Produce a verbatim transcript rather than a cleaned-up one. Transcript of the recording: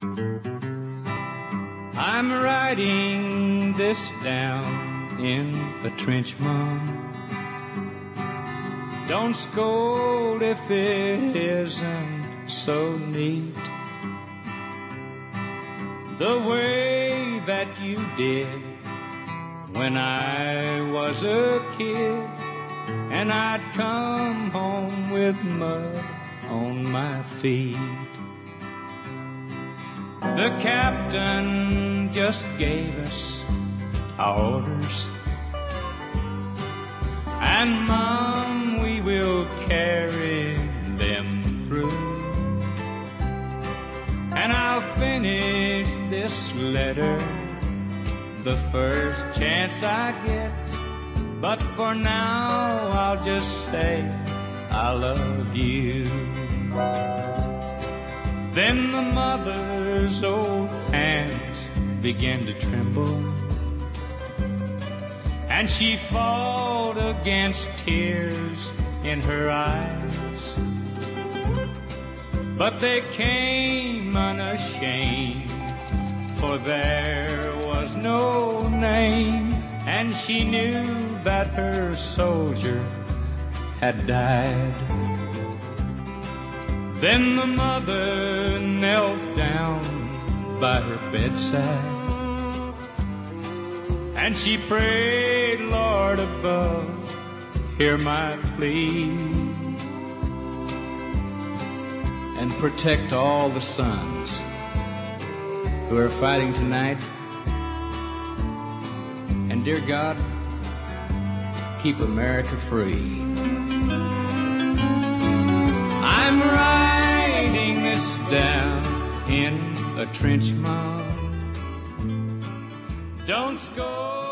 I'm writing this down in a trench, Mom. Don't scold if it isn't so neat. The way that you did when I was a kid, and I'd come home with mud on my feet. The captain just gave us our orders, and Mom, we will carry them through. And I'll finish this letter the first chance I get, but for now I'll just say I love you. Then the mother's old hands began to tremble, and she fought against tears in her eyes. But they came unashamed, for there was no name, and she knew that her soldier had died. Then the mother knelt down by her bedside, and she prayed, Lord above, hear my plea, and protect all the sons who are fighting tonight. And dear God, keep America free. I'm writing this down in a trench, Mom. Don't scold.